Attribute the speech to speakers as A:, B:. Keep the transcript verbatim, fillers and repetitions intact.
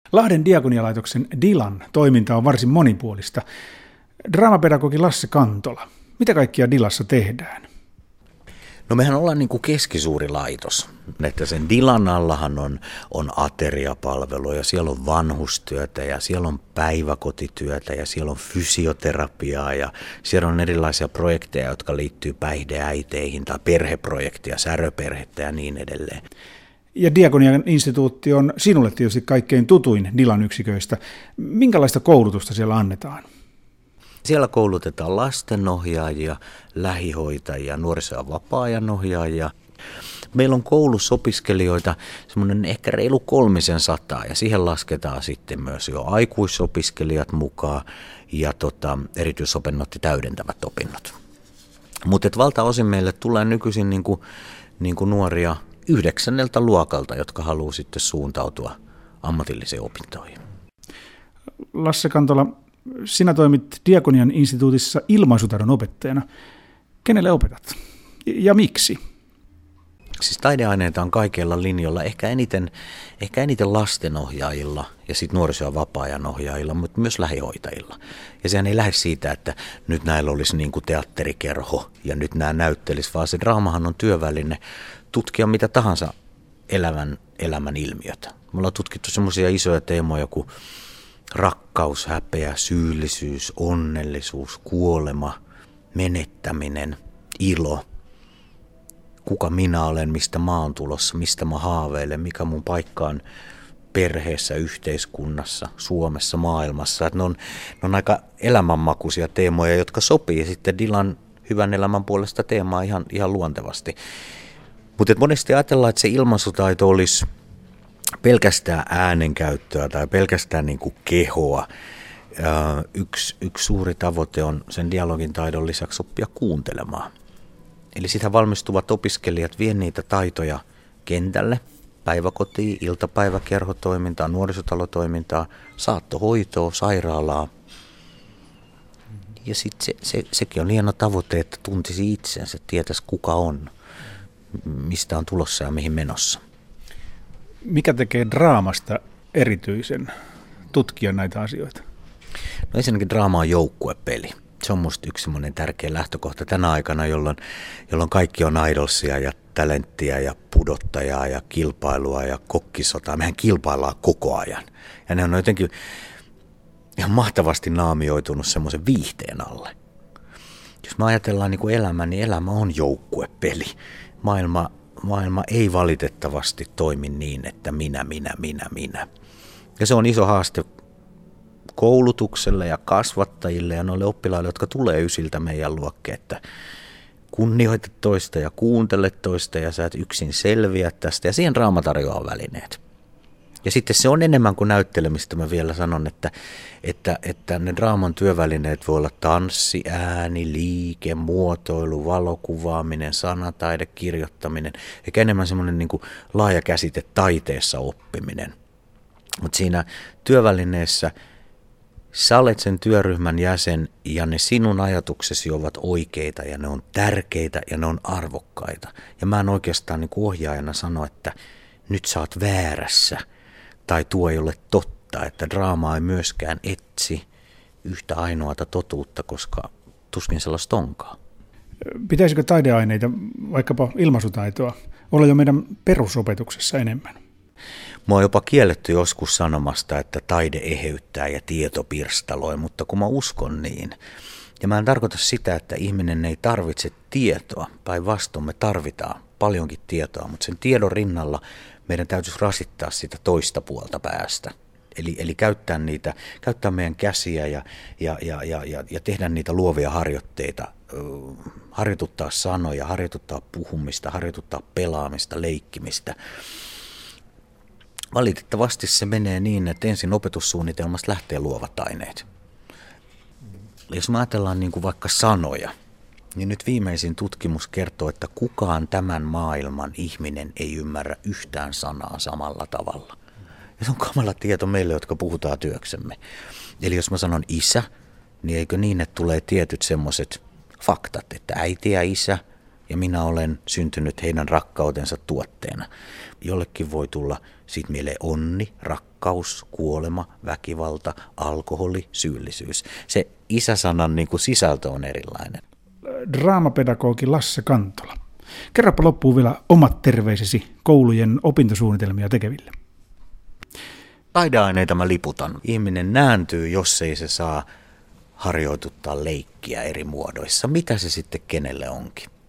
A: Lahden diakonialaitoksen Dilan toiminta on varsin monipuolista. Draamapedagogi Lasse Kantola, mitä kaikkia Dilassa tehdään?
B: No mehän ollaan niin kuin keskisuuri laitos, että sen Dilan allahan on, on ateriapalvelu ja siellä on vanhustyötä ja siellä on päiväkotityötä ja siellä on fysioterapiaa ja siellä on erilaisia projekteja, jotka liittyy päihdeäiteihin tai perheprojekteja, säröperhettä ja niin edelleen.
A: Ja Diakonian instituutti on sinulle tietysti kaikkein tutuin Dilan yksiköistä. Minkälaista koulutusta siellä annetaan?
B: Siellä koulutetaan lastenohjaajia, lähihoitajia, nuoriso- ja vapaa-ajan ohjaajia. Meillä on koulussa opiskelijoita semmoinen ehkä reilu kolmisen sataa ja siihen lasketaan sitten myös jo aikuisopiskelijat mukaan ja tota, erityisopinnot ja täydentävät opinnot. Mutta valtaosin meille tulee nykyisin niinku, niinku nuoria yhdeksänneltä luokalta, jotka haluaa sitten suuntautua ammatillisiin opintoihin.
A: Lasse Kantola, sinä toimit Diakonian instituutissa ilmaisutaidon opettajana. Kenelle opetat ja miksi?
B: Siis taideaineita on kaikilla linjoilla, ehkä eniten, ehkä eniten lastenohjaajilla ja sitten nuoriso- ja vapaa-ajan ohjaajilla, mutta myös lähihoitajilla. Ja sehän ei lähde siitä, että nyt näillä olisi niin kuin teatterikerho ja nyt nämä näyttelis, vaan se draamahan on työväline tutkia mitä tahansa elämän, elämän ilmiötä. Me ollaan tutkittu semmoisia isoja teemoja kuin rakkaus, häpeä, syyllisyys, onnellisuus, kuolema, menettäminen, ilo. Kuka minä olen, mistä mä oon tulossa, mistä mä haaveilen, mikä mun paikka on perheessä, yhteiskunnassa, Suomessa, maailmassa. Että ne, on, ne on aika elämänmakuisia teemoja, jotka sopii sitten Dilan hyvän elämän puolesta teemaa ihan, ihan luontevasti. Mutta monesti ajatellaan, että se ilmaisutaito olisi pelkästään äänenkäyttöä tai pelkästään niin kuin kehoa. Yksi, yksi suuri tavoite on sen dialogin taidon lisäksi oppia kuuntelemaan. Eli sitä valmistuvat opiskelijat vie niitä taitoja kentälle, päiväkotiin, iltapäiväkerhotoimintaa, nuorisotalotoimintaa, saattohoitoa, sairaalaa. Ja sitten se, se, sekin on hieno tavoite, että tuntisi itsensä, tietäisi kuka on, mistä on tulossa ja mihin menossa.
A: Mikä tekee draamasta erityisen tutkia näitä asioita?
B: No ensinnäkin draama on joukkuepeli. Se on musta yksi semmoinen tärkeä lähtökohta tänä aikana, jolloin, jolloin kaikki on idolsia ja talenttia ja pudottajaa ja kilpailua ja kokkisotaa. Mehän kilpaillaan koko ajan. Ja ne on jotenkin ihan mahtavasti naamioitunut semmoisen viihteen alle. Jos me ajatellaan niin kuin elämää, niin elämä on joukkuepeli. Maailma, maailma ei valitettavasti toimi niin, että minä, minä, minä, minä. Ja se on iso haaste koulutukselle ja kasvattajille ja noille oppilaille, jotka tulee ysiltä meidän luokkeen, että kunnioita toista ja kuuntele toista ja sä et yksin selviä tästä ja siihen draama tarjoaa välineet. Ja sitten se on enemmän kuin näyttelemistä, mä vielä sanon, että, että, että ne draaman työvälineet voi olla tanssi, ääni, liike, muotoilu, valokuvaaminen, sanataide, kirjoittaminen, eikä enemmän semmoinen niin kuin laaja käsite taiteessa oppiminen. Mutta siinä työvälineessä sä olet sen työryhmän jäsen ja ne sinun ajatuksesi ovat oikeita ja ne on tärkeitä ja ne on arvokkaita. Ja mä en oikeastaan niin kuin ohjaajana sano, että nyt sä oot väärässä tai tuo ei ole totta, että draama ei myöskään etsi yhtä ainoata totuutta, koska tuskin sellaista onkaan.
A: Pitäisikö taideaineita, vaikkapa ilmaisutaitoa, olla jo meidän perusopetuksessa enemmän?
B: Mua on jopa kielletty joskus sanomasta, että taide eheyttää ja tieto pirstaloi, mutta kun mä uskon niin. Ja mä en tarkoita sitä, että ihminen ei tarvitse tietoa. Päinvastoin me tarvitaan paljonkin tietoa, mutta sen tiedon rinnalla meidän täytyisi rasittaa sitä toista puolta päästä. Eli, eli käyttää, niitä, käyttää meidän käsiä ja, ja, ja, ja, ja, ja tehdä niitä luovia harjoitteita. Harjoituttaa sanoja, harjoituttaa puhumista, harjoituttaa pelaamista, leikkimistä. Valitettavasti se menee niin, että ensin opetussuunnitelmasta lähtee luovat aineet. Jos me ajatellaan niin kuin vaikka sanoja, niin nyt viimeisin tutkimus kertoo, että kukaan tämän maailman ihminen ei ymmärrä yhtään sanaa samalla tavalla. Ja se on kamala tieto meille, jotka puhutaan työksemme. Eli jos mä sanon isä, niin eikö niin, että tulee tietyt semmoiset faktat, että äiti ja isä ja minä olen syntynyt heidän rakkautensa tuotteena. Jollekin voi tulla siitä mieleen onni, rakkaus. rakkaus, kuolema, väkivalta, alkoholi, syyllisyys. Se isäsanan niin kuin sisältö on erilainen.
A: Draamapedagogi Lasse Kantola. Kerropa loppuun vielä omat terveisesi koulujen opintosuunnitelmia tekeville.
B: Taideaineita mä liputan. Ihminen nääntyy, jos ei se saa harjoituttaa leikkiä eri muodoissa. Mitä se sitten kenelle onkin?